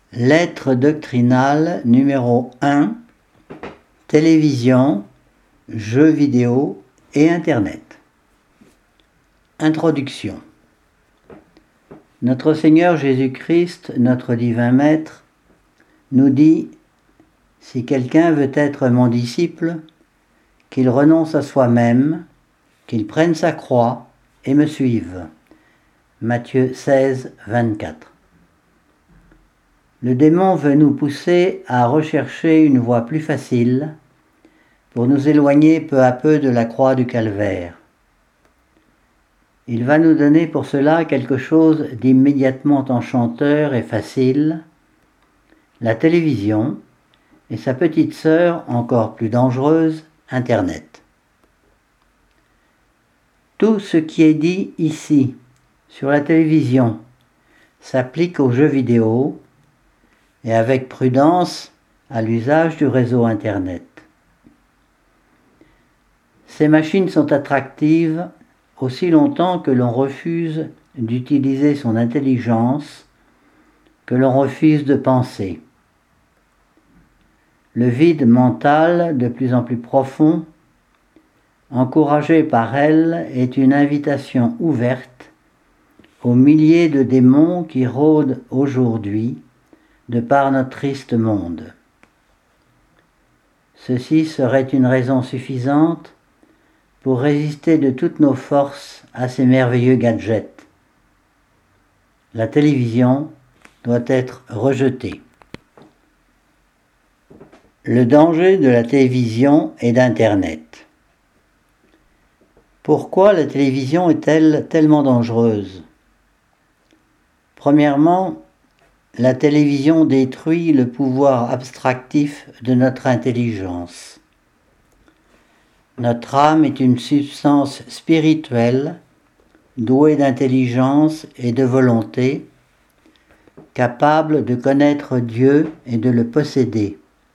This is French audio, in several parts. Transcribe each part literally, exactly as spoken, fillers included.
Lettre doctrinale numéro un, télévision, jeux vidéo et Internet. Introduction. Notre Seigneur Jésus-Christ, notre divin Maître, nous dit « Si quelqu'un veut être mon disciple, qu'il renonce à soi-même, qu'il prenne sa croix et me suive. » Matthieu seize, vingt-quatre. Le démon veut nous pousser à rechercher une voie plus facile pour nous éloigner peu à peu de la croix du calvaire. Il va nous donner pour cela quelque chose d'immédiatement enchanteur et facile, la télévision et sa petite sœur encore plus dangereuse, Internet. Tout ce qui est dit ici sur la télévision s'applique aux jeux vidéo et avec prudence à l'usage du réseau Internet. Ces machines sont attractives aussi longtemps que l'on refuse d'utiliser son intelligence, que l'on refuse de penser. Le vide mental, de plus en plus profond, encouragé par elle, est une invitation ouverte aux milliers de démons qui rôdent aujourd'hui de par notre triste monde. Ceci serait une raison suffisante pour résister de toutes nos forces à ces merveilleux gadgets. La télévision doit être rejetée. Le danger de la télévision et d'Internet. Pourquoi la télévision est-elle tellement dangereuse ? Premièrement, la télévision détruit le pouvoir abstractif de notre intelligence. Notre âme est une substance spirituelle, douée d'intelligence et de volonté, capable de connaître Dieu et de le posséder.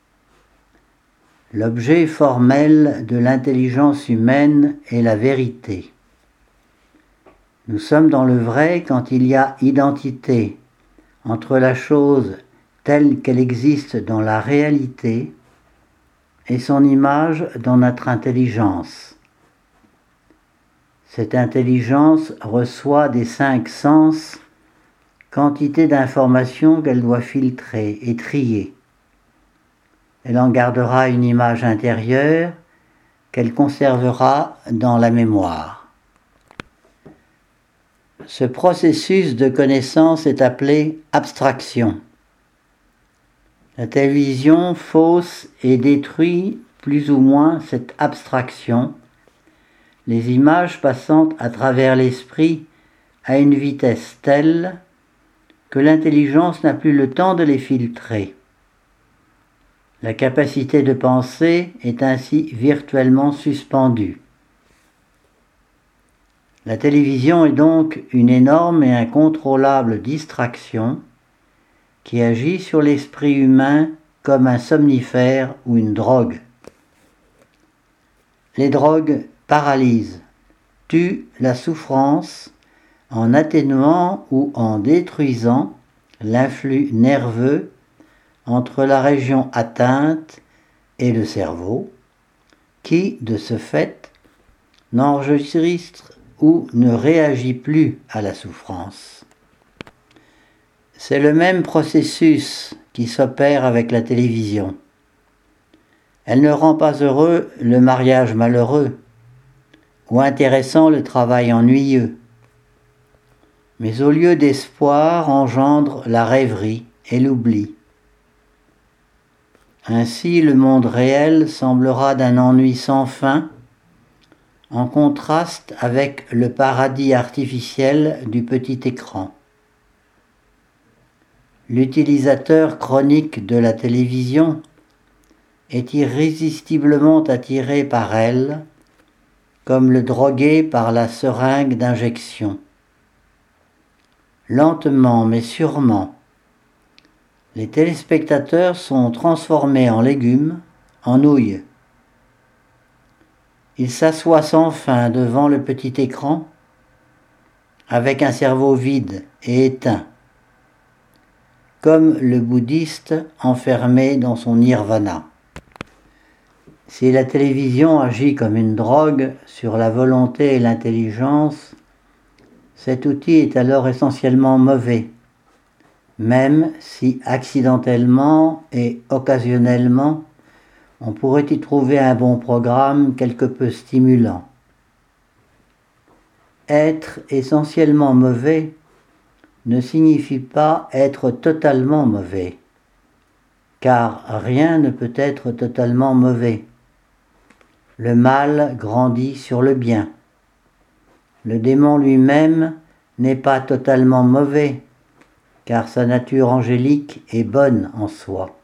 L'objet formel de l'intelligence humaine est la vérité. Nous sommes dans le vrai quand il y a identité entre la chose telle qu'elle existe dans la réalité et son image dans notre intelligence. Cette intelligence reçoit des cinq sens quantité d'informations qu'elle doit filtrer et trier. Elle en gardera une image intérieure qu'elle conservera dans la mémoire. Ce processus de connaissance est appelé abstraction. La télévision fausse et détruit plus ou moins cette abstraction, les images passant à travers l'esprit à une vitesse telle que l'intelligence n'a plus le temps de les filtrer. La capacité de penser est ainsi virtuellement suspendue. La télévision est donc une énorme et incontrôlable distraction qui agit sur l'esprit humain comme un somnifère ou une drogue. Les drogues paralysent, tuent la souffrance en atténuant ou en détruisant l'influx nerveux entre la région atteinte et le cerveau, qui, de ce fait, n'enregistre ou ne réagit plus à la souffrance. C'est le même processus qui s'opère avec la télévision. Elle ne rend pas heureux le mariage malheureux ou intéressant le travail ennuyeux, mais au lieu d'espoir engendre la rêverie et l'oubli. Ainsi, le monde réel semblera d'un ennui sans fin, en contraste avec le paradis artificiel du petit écran. L'utilisateur chronique de la télévision est irrésistiblement attiré par elle, comme le drogué par la seringue d'injection. Lentement mais sûrement, les téléspectateurs sont transformés en légumes, en nouilles. Ils s'assoient sans fin devant le petit écran, avec un cerveau vide et éteint. comme le bouddhiste enfermé dans son nirvana. Si la télévision agit comme une drogue sur la volonté et l'intelligence, cet outil est alors essentiellement mauvais, même si accidentellement et occasionnellement, on pourrait y trouver un bon programme quelque peu stimulant. Être essentiellement mauvais ne signifie pas être totalement mauvais, car rien ne peut être totalement mauvais. Le mal grandit sur le bien. Le démon lui-même n'est pas totalement mauvais, car sa nature angélique est bonne en soi.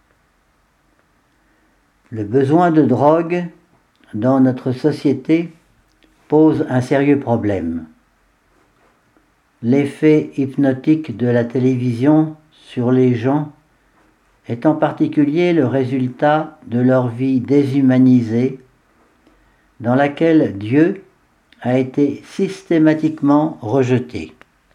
Le besoin de drogue dans notre société pose un sérieux problème. L'effet hypnotique de la télévision sur les gens est en particulier le résultat de leur vie déshumanisée, dans laquelle Dieu a été systématiquement rejeté.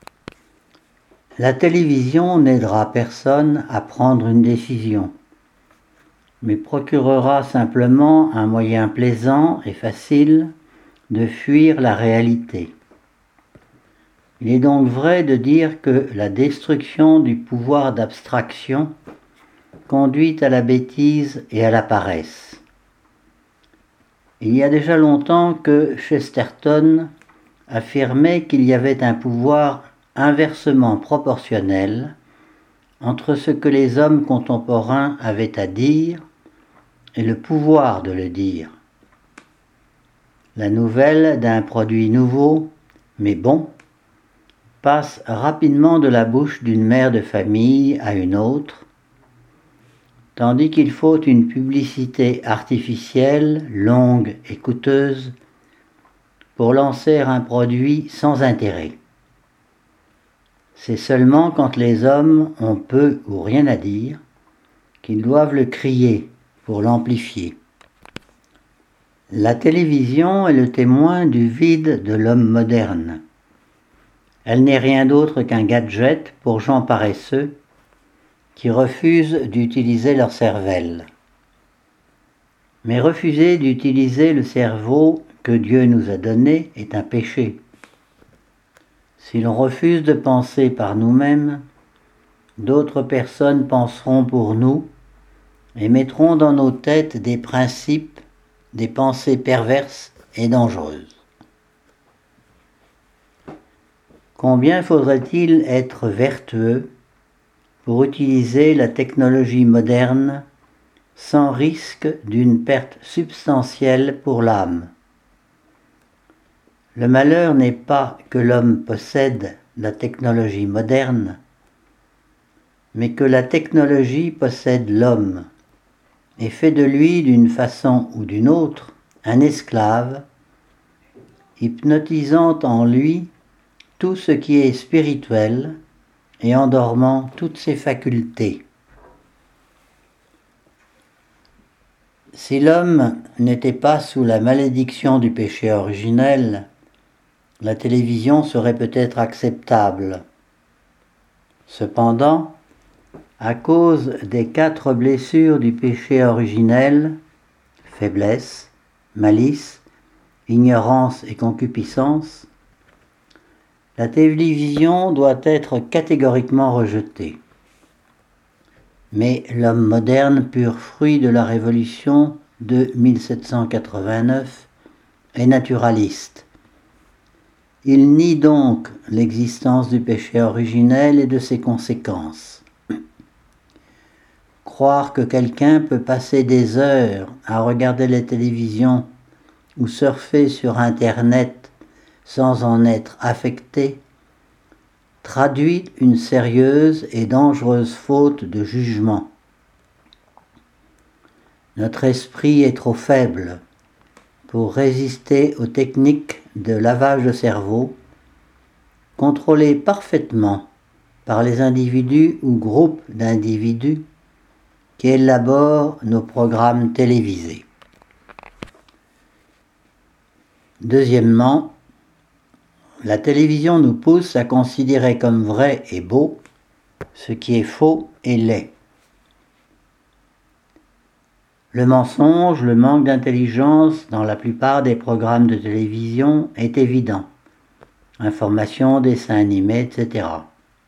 La télévision n'aidera personne à prendre une décision, mais procurera simplement un moyen plaisant et facile de fuir la réalité. Il est donc vrai de dire que la destruction du pouvoir d'abstraction conduit à la bêtise et à la paresse. Il y a déjà longtemps que Chesterton affirmait qu'il y avait un pouvoir inversement proportionnel entre ce que les hommes contemporains avaient à dire et le pouvoir de le dire. La nouvelle d'un produit nouveau, mais bon, passe rapidement de la bouche d'une mère de famille à une autre, tandis qu'il faut une publicité artificielle, longue et coûteuse, pour lancer un produit sans intérêt. C'est seulement quand les hommes ont peu ou rien à dire qu'ils doivent le crier pour l'amplifier. La télévision est le témoin du vide de l'homme moderne. Elle n'est rien d'autre qu'un gadget pour gens paresseux qui refusent d'utiliser leur cervelle. Mais refuser d'utiliser le cerveau que Dieu nous a donné est un péché. Si l'on refuse de penser par nous-mêmes, d'autres personnes penseront pour nous et mettront dans nos têtes des principes, des pensées perverses et dangereuses. Combien faudrait-il être vertueux pour utiliser la technologie moderne sans risque d'une perte substantielle pour l'âme? Le malheur n'est pas que l'homme possède la technologie moderne, mais que la technologie possède l'homme et fait de lui, d'une façon ou d'une autre, un esclave, hypnotisant en lui tout ce qui est spirituel et endormant toutes ses facultés. Si l'homme n'était pas sous la malédiction du péché originel, la télévision serait peut-être acceptable. Cependant, à cause des quatre blessures du péché originel, faiblesse, malice, ignorance et concupiscence, la télévision doit être catégoriquement rejetée. Mais l'homme moderne, pur fruit de la Révolution de mille sept cent quatre-vingt-neuf, est naturaliste. Il nie donc l'existence du péché originel et de ses conséquences. Croire que quelqu'un peut passer des heures à regarder la télévision ou surfer sur Internet sans en être affecté traduit une sérieuse et dangereuse faute de jugement. Notre esprit est trop faible pour résister aux techniques de lavage de cerveau, contrôlées parfaitement par les individus ou groupes d'individus qui élaborent nos programmes télévisés. Deuxièmement, la télévision nous pousse à considérer comme vrai et beau ce qui est faux et laid. Le mensonge, le manque d'intelligence dans la plupart des programmes de télévision est évident. Informations, dessins animés, et cetera.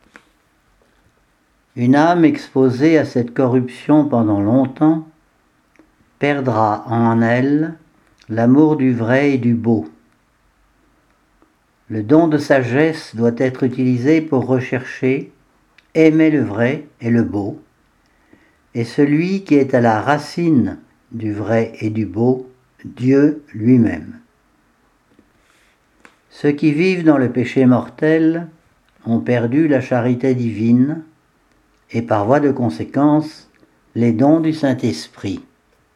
Une âme exposée à cette corruption pendant longtemps perdra en elle l'amour du vrai et du beau. Le don de sagesse doit être utilisé pour rechercher, aimer le vrai et le beau, et celui qui est à la racine du vrai et du beau, Dieu lui-même. Ceux qui vivent dans le péché mortel ont perdu la charité divine et par voie de conséquence les dons du Saint-Esprit.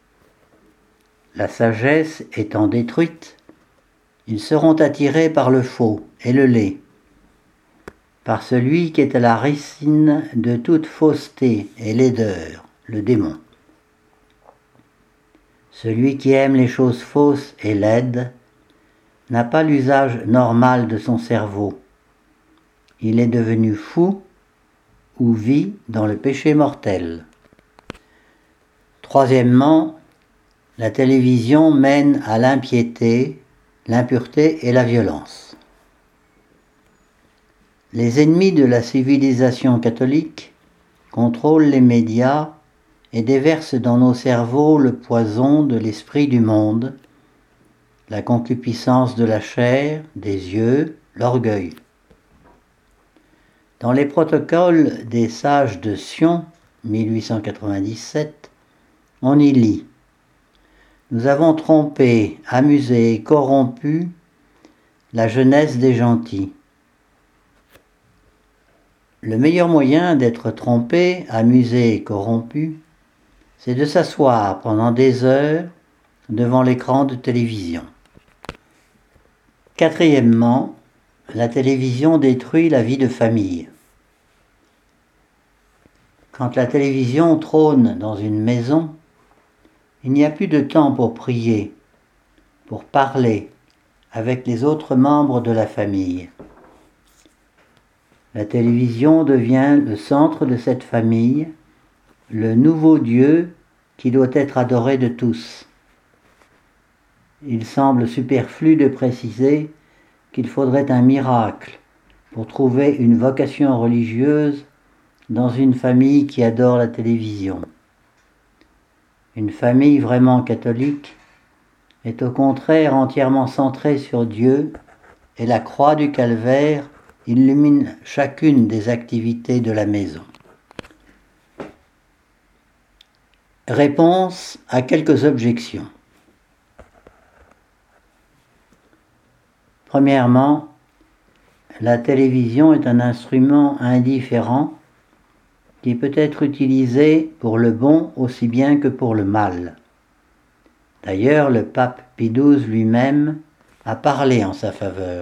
La sagesse étant détruite, ils seront attirés par le faux et le laid, par celui qui est à la racine de toute fausseté et laideur, le démon. Celui qui aime les choses fausses et laides n'a pas l'usage normal de son cerveau. Il est devenu fou ou vit dans le péché mortel. Troisièmement, la télévision mène à l'impiété, l'impureté et la violence. Les ennemis de la civilisation catholique contrôlent les médias et déversent dans nos cerveaux le poison de l'esprit du monde, la concupiscence de la chair, des yeux, l'orgueil. Dans les protocoles des sages de Sion, mille huit cent quatre-vingt-dix-sept, on y lit « Nous avons trompé, amusé et corrompu la jeunesse des gentils. » Le meilleur moyen d'être trompé, amusé et corrompu, c'est de s'asseoir pendant des heures devant l'écran de télévision. Quatrièmement, la télévision détruit la vie de famille. Quand la télévision trône dans une maison, il n'y a plus de temps pour prier, pour parler avec les autres membres de la famille. La télévision devient le centre de cette famille, le nouveau Dieu qui doit être adoré de tous. Il semble superflu de préciser qu'il faudrait un miracle pour trouver une vocation religieuse dans une famille qui adore la télévision. Une famille vraiment catholique est au contraire entièrement centrée sur Dieu et la croix du calvaire illumine chacune des activités de la maison. Réponse à quelques objections. Premièrement, la télévision est un instrument indifférent qui peut être utilisé pour le bon aussi bien que pour le mal. D'ailleurs, le pape Pie douze lui-même a parlé en sa faveur.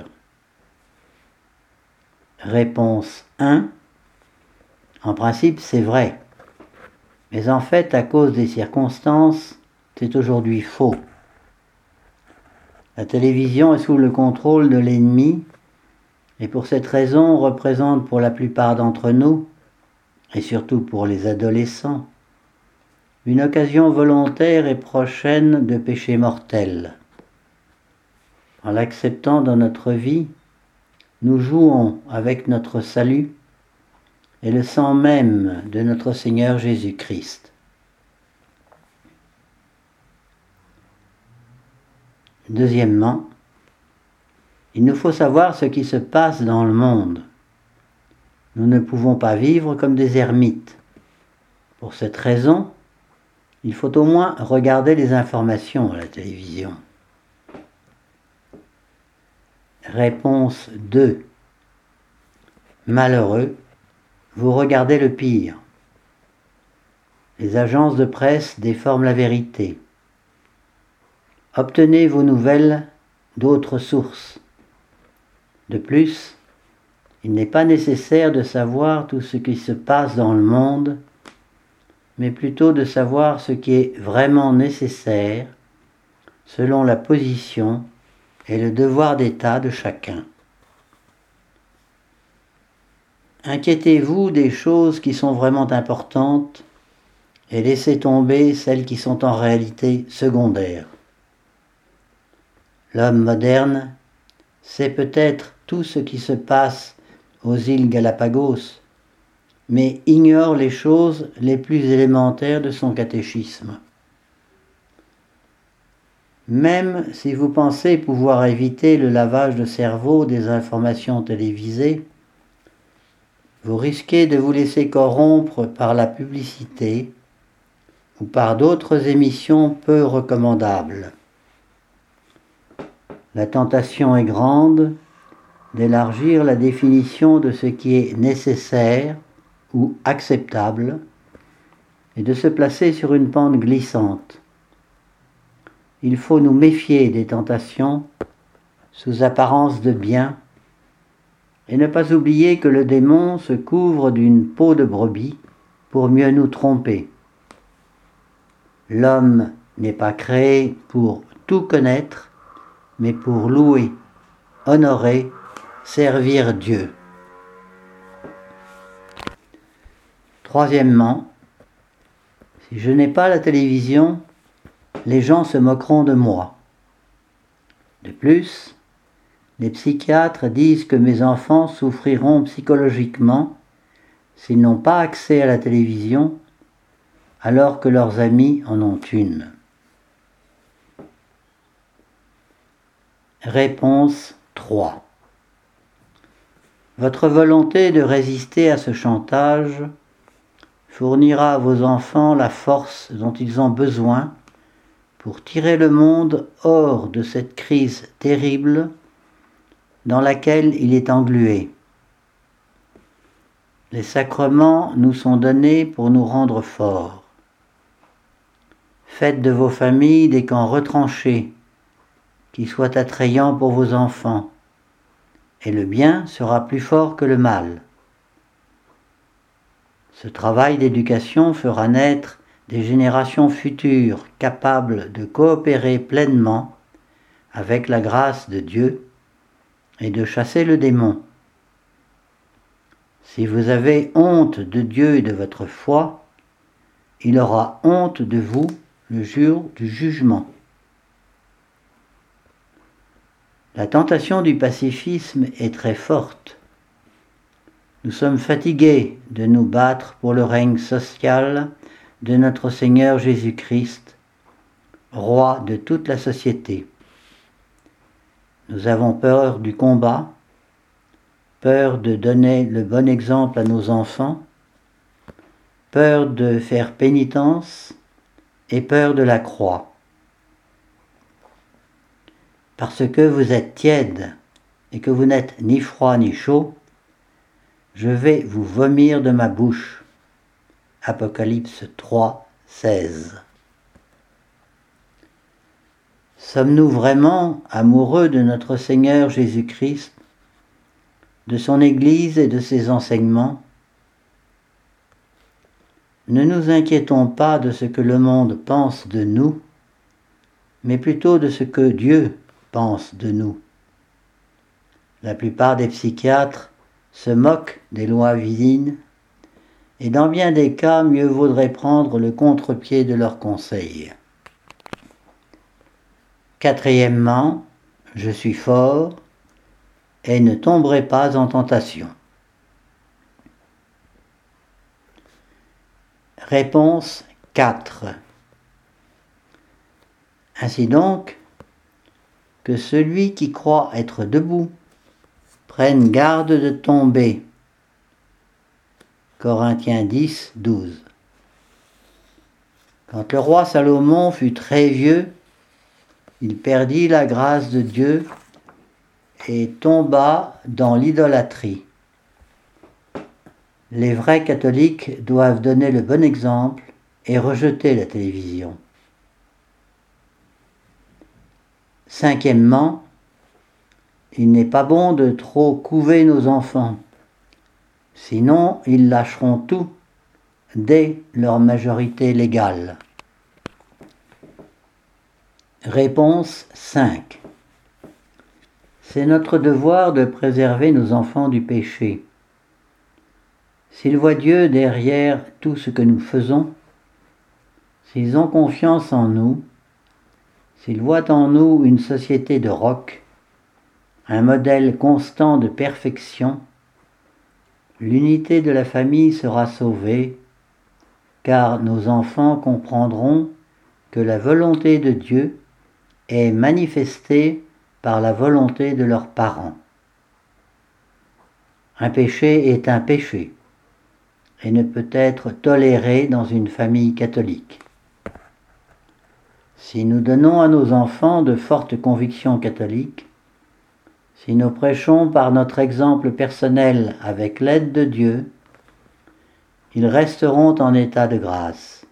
Réponse un. En principe, c'est vrai. Mais en fait, à cause des circonstances, c'est aujourd'hui faux. La télévision est sous le contrôle de l'ennemi et pour cette raison représente pour la plupart d'entre nous, et surtout pour les adolescents, une occasion volontaire et prochaine de péché mortel. En l'acceptant dans notre vie, nous jouons avec notre salut et le sang même de notre Seigneur Jésus-Christ. Deuxièmement, il nous faut savoir ce qui se passe dans le monde. Nous ne pouvons pas vivre comme des ermites. Pour cette raison, il faut au moins regarder les informations à la télévision. Réponse deux. Malheureux, vous regardez le pire. Les agences de presse déforment la vérité. Obtenez vos nouvelles d'autres sources. De plus, il n'est pas nécessaire de savoir tout ce qui se passe dans le monde, mais plutôt de savoir ce qui est vraiment nécessaire selon la position et le devoir d'état de chacun. Inquiétez-vous des choses qui sont vraiment importantes et laissez tomber celles qui sont en réalité secondaires. L'homme moderne sait peut-être tout ce qui se passe aux îles Galapagos, mais ignore les choses les plus élémentaires de son catéchisme. Même si vous pensez pouvoir éviter le lavage de cerveau des informations télévisées, vous risquez de vous laisser corrompre par la publicité ou par d'autres émissions peu recommandables. La tentation est grande d'élargir la définition de ce qui est nécessaire ou acceptable et de se placer sur une pente glissante. Il faut nous méfier des tentations sous apparence de bien et ne pas oublier que le démon se couvre d'une peau de brebis pour mieux nous tromper. L'homme n'est pas créé pour tout connaître, mais pour louer, honorer, servir Dieu. Troisièmement, si je n'ai pas la télévision, les gens se moqueront de moi. De plus, les psychiatres disent que mes enfants souffriront psychologiquement s'ils n'ont pas accès à la télévision alors que leurs amis en ont une. Réponse trois. Votre volonté de résister à ce chantage fournira à vos enfants la force dont ils ont besoin pour tirer le monde hors de cette crise terrible dans laquelle il est englué. Les sacrements nous sont donnés pour nous rendre forts. Faites de vos familles des camps retranchés qui soient attrayants pour vos enfants, et le bien sera plus fort que le mal. Ce travail d'éducation fera naître des générations futures capables de coopérer pleinement avec la grâce de Dieu et de chasser le démon. Si vous avez honte de Dieu et de votre foi, il aura honte de vous le jour du jugement. La tentation du pacifisme est très forte. Nous sommes fatigués de nous battre pour le règne social de notre Seigneur Jésus-Christ, roi de toute la société. Nous avons peur du combat, peur de donner le bon exemple à nos enfants, peur de faire pénitence et peur de la croix. Parce que vous êtes tiède et que vous n'êtes ni froid ni chaud, je vais vous vomir de ma bouche. Apocalypse trois, seize. Sommes-nous vraiment amoureux de notre Seigneur Jésus-Christ, de son Église et de ses enseignements? Ne nous inquiétons pas de ce que le monde pense de nous, mais plutôt de ce que Dieu pense de nous. La plupart des psychiatres se moquent des lois divines, et dans bien des cas, mieux vaudrait prendre le contre-pied de leurs conseils. Quatrièmement, je suis fort et ne tomberai pas en tentation. Réponse quatre. Ainsi donc, que celui qui croit être debout prenne garde de tomber. Corinthiens dix, douze. Quand le roi Salomon fut très vieux, il perdit la grâce de Dieu et tomba dans l'idolâtrie. Les vrais catholiques doivent donner le bon exemple et rejeter la télévision. Cinquièmement, il n'est pas bon de trop couver nos enfants, sinon ils lâcheront tout dès leur majorité légale. Réponse cinq. C'est notre devoir de préserver nos enfants du péché. S'ils voient Dieu derrière tout ce que nous faisons, s'ils ont confiance en nous, s'ils voient en nous une société de roc, un modèle constant de perfection, l'unité de la famille sera sauvée, car nos enfants comprendront que la volonté de Dieu est manifestée par la volonté de leurs parents. Un péché est un péché et ne peut être toléré dans une famille catholique. Si nous donnons à nos enfants de fortes convictions catholiques, si nous prêchons par notre exemple personnel avec l'aide de Dieu, ils resteront en état de grâce.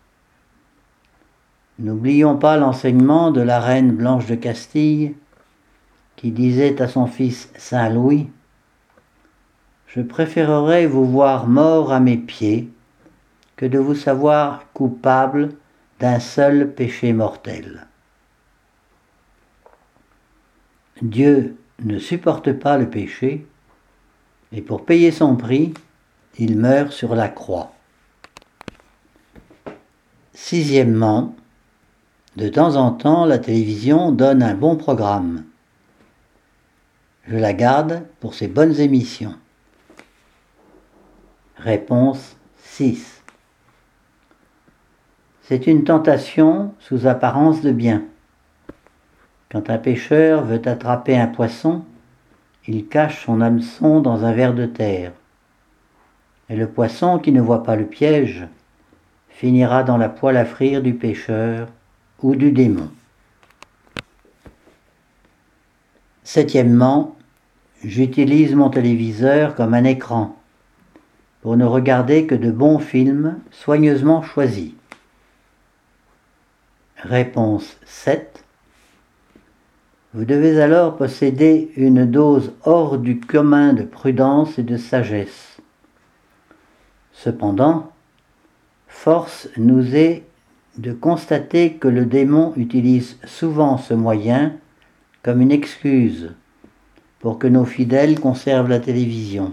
N'oublions pas l'enseignement de la reine Blanche de Castille qui disait à son fils Saint Louis : « Je préférerais vous voir mort à mes pieds que de vous savoir coupable d'un seul péché mortel. » Dieu ne supporte pas le péché, et pour payer son prix, il meurt sur la croix. Sixièmement, de temps en temps, la télévision donne un bon programme. Je la garde pour ses bonnes émissions. Réponse six. C'est une tentation sous apparence de bien. Quand un pêcheur veut attraper un poisson, il cache son hameçon dans un ver de terre. Et le poisson, qui ne voit pas le piège, finira dans la poêle à frire du pêcheur ou du démon. Septièmement, j'utilise mon téléviseur comme un écran pour ne regarder que de bons films soigneusement choisis. Réponse sept. Vous devez alors posséder une dose hors du commun de prudence et de sagesse. Cependant, force nous est de constater que le démon utilise souvent ce moyen comme une excuse pour que nos fidèles conservent la télévision.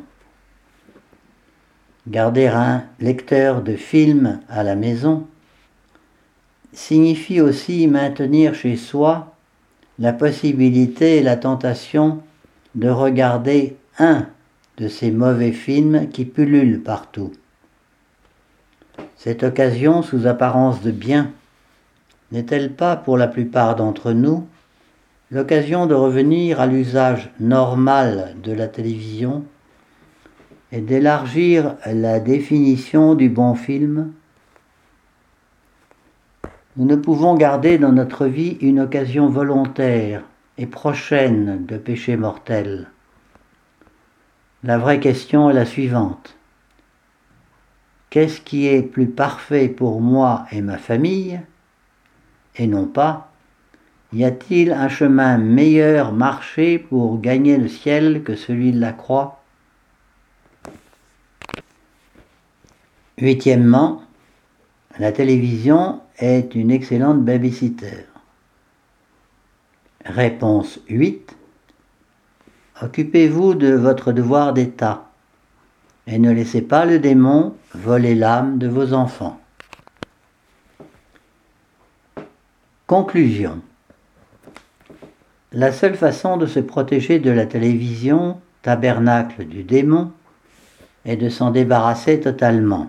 Garder un lecteur de films à la maison signifie aussi maintenir chez soi la possibilité et la tentation de regarder un de ces mauvais films qui pullulent partout. Cette occasion, sous apparence de bien, n'est-elle pas pour la plupart d'entre nous l'occasion de revenir à l'usage normal de la télévision et d'élargir la définition du bon film? Nous ne pouvons garder dans notre vie une occasion volontaire et prochaine de péché mortel. La vraie question est la suivante. Qu'est-ce qui est plus parfait pour moi et ma famille? Et non pas, y a-t-il un chemin meilleur marché pour gagner le ciel que celui de la croix? Huitièmement, la télévision est une excellente babysitter. Réponse huit. Occupez-vous de votre devoir d'État et ne laissez pas le démon voler l'âme de vos enfants. Conclusion. La seule façon de se protéger de la télévision, tabernacle du démon, est de s'en débarrasser totalement.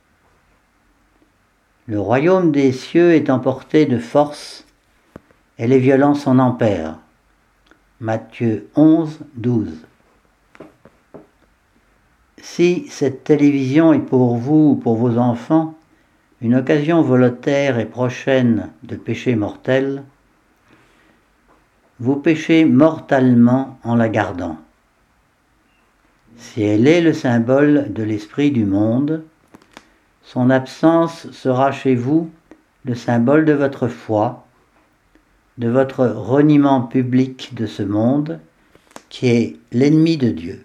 Le royaume des cieux est emporté de force et les violents s'en empèrent. Matthieu onze, douze. Si cette télévision est pour vous ou pour vos enfants une occasion volontaire et prochaine de péché mortel, vous péchez mortellement en la gardant. Si elle est le symbole de l'esprit du monde, son absence sera chez vous le symbole de votre foi, de votre reniement public de ce monde, qui est l'ennemi de Dieu.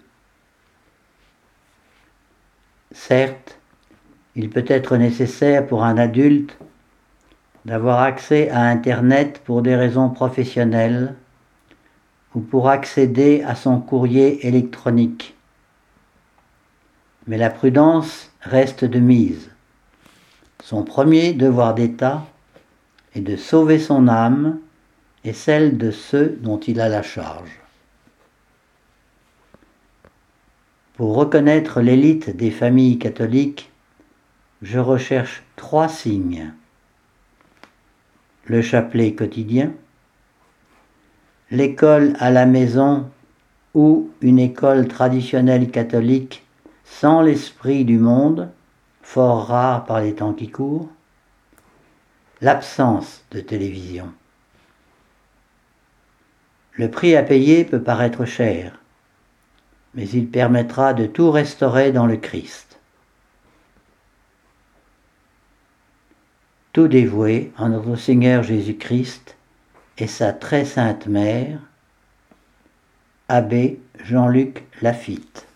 Certes, il peut être nécessaire pour un adulte d'avoir accès à Internet pour des raisons professionnelles ou pour accéder à son courrier électronique. mais la prudence reste de mise. Son premier devoir d'État est de sauver son âme et celle de ceux dont il a la charge. Pour reconnaître l'élite des familles catholiques, je recherche trois signes. Le chapelet quotidien, l'école à la maison ou une école traditionnelle catholique sans l'esprit du monde, fort rare par les temps qui courent, l'absence de télévision. Le prix à payer peut paraître cher, mais il permettra de tout restaurer dans le Christ. Tout dévoué en notre Seigneur Jésus-Christ et sa très sainte mère, Abbé Jean-Luc Laffitte.